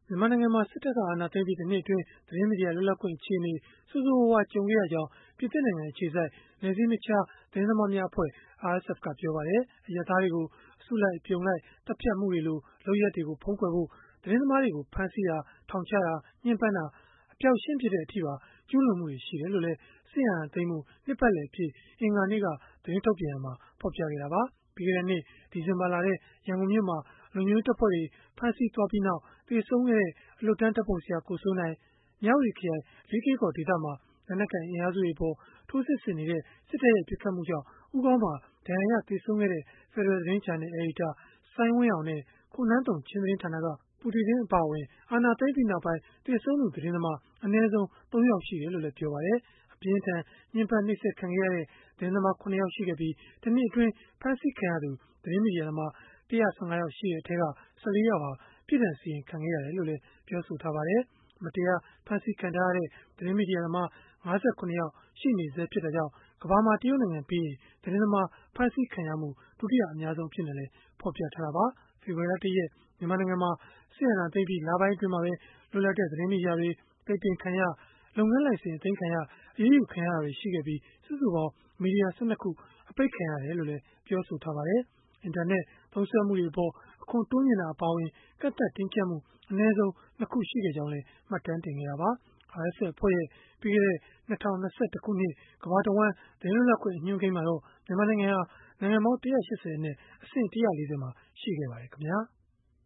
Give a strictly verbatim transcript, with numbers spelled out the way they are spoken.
မြန်မာနိုင်ငံမှာ စစ်တပ်က အာဏာသိမ်းပြီး တနှစ်အတွင်း သတင်းမီဒီယာ လွတ်လပ်ခွင့် အခြေအနေ ဆိုးဆိုးရွားရွား ကြုံခဲ့ရကြောင်း ပြင်သစ်နိုင်ငံ အခြေစိုက် နယ်စည်းမခြား သတင်းသမားများအဖွဲ့ (အာအက်စ်အက်ဖ်) ကပြောပါတယ်။ အရပ်သားတွေကို အစုလိုက်အပြုံလိုက် သတ်ဖြတ်မှုတွေလို လုပ်ရပ်တွေကို ဖုံးကွယ်ဖို့ သတင်းသမားတွေကို ဖမ်းဆီးတာ၊ ထောင်ချတာ၊ ညှဉ်းပန်းတာ၊ အပျောက်ရှင်းပစ်တဲ့အထိပါ ကျုးလွန်မှုတွေ ရှိတယ်လို့လည်း စစ်အာဏာသိမ်းမှု နှစ်ပတ်လည်အဖြစ် အင်္ဂါနေ့က သတင်းထုတ်ပြန်ရာမှာ ဖော်ပြခဲ့တာပါ။ ပြီးခဲ့တဲ့နှစ် ဒီဇင်ဘာလထဲ ရန်ကုန်မြို့မှာ လုံခြုံရေးတပ်ဖွဲ့တွေ ဖမ်းဆီးသွားပြီးနောက် သေဆုံးခဲ့တဲ့ အလွတ်တန်းဓာတ်ပုံဆရာ ကိုစိုးနိုင်၊ မြဝတီခရိုင် လေးကေ့ကော်ဒေသမှာ လက်နက်ကိုင် အင်အားစုတွေအပေါ် ထိုးစစ်ဆင်နေတဲ့ စစ်တပ်ရဲ့ ပစ်ခတ်မှုကြောင့် ဦးခေါင်းမှာ ဒဏ်ရာရ သေဆုံးခဲ့တဲ့ ဖယ်ဒရယ်သတင်းဂျာနယ် အယ်ဒီတာ စိုင်းဝင်းအောင်နဲ့ ခိုနန်းသုမ် ချင်းသတင်းဌာနက ကိုသီတင်း အပါအဝင် အာဏာသိမ်းပြီးနောက်ပိုင်း သေဆုံးသူ သတင်းသမား အနည်းဆုံး သုံး ယောက် ရှိတယ်လို့လည်း ပြောပါတယ်။ အပြင်းအထန် ညှဉ်းပန်းနှိပ်စက်ခံခဲ့ရတဲ့ သတင်းသမား ၇ ယောက် ရှိခဲ့ပြီး၊ တနှစ်အတွင်း ဖမ်းဆီးခံရသူ သတင်းမီဒီယာသမား ၁၁၅ ယောက် ရှိတဲ့အထဲက ၁၄ ယောက်ဟာ ပြစ်ဒဏ်စီရင်ခံခဲ့ရတယ်လို့လည်း ပြောပါတယ်။ မတရား ဖမ်းဆီးခံထားရတဲ့ သတင်းမီဒီယာသမား ၅၇ ယောက် ရှိနေဆဲ ဖြစ်တာကြောင့် ကမ္ဘာမှာ တရုတ်နိုင်ငံပြီးရင် သတင်းသမား ဖမ်းဆီးခံရမှု ဒုတိယအများဆုံး အဖြစ်နဲ့လည်း ဖော်ပြထားတာပါ။ ဖေဖော်ဝါရီလ ၁ ရက် မြန်မာနိုင်ငံမှာ စစ်အာဏာသိမ်းပြီး လပိုင်းအတွင်းမှာပဲ လွတ်လပ်တဲ့ သတင်းမီဒီယာတွေ ပိတ်ပင်ခံရ၊ လုပ်ငန်းလိုင်စင် အသိမ်းခံရ၊ အရေးယူခံရတာတွေ ရှိခဲ့ပြီး စုစုပေါင်း မီဒီယာ ၁၂ ခု အပိတ်ခံရတယ်လို့လည်း ပြောပါတယ်။ အင်တာနက် သုံးစွဲမှုတွေအပေါ် အခွန်တိုးမြှင့်တာ အပါအဝင် ကန့်သတ်တင်းကျပ်မှု အနည်းဆုံး ၂ ခု ရှိခဲ့ကြောင်းလည်း မှတ်တမ်းတင်ခဲ့တာပါ။ အာအက်စ်အက်ဖ် အဖွဲ့ရဲ့ ပြီးခဲ့တဲ့ ၂၀၂၁ ခုနှစ် ကမ္ဘာတဝန်း သတင်းလွတ်လပ်ခွင့် အညွှန်းကိန်းမှာတော့ မြန်မာနိုင်ငံဟာ နိုင်ငံပေါင်း ၁၈၀ အနက် အဆင့် ၁၄၀ မှာ ရှိခဲ့ပါတယ်ခင်ဗျာ။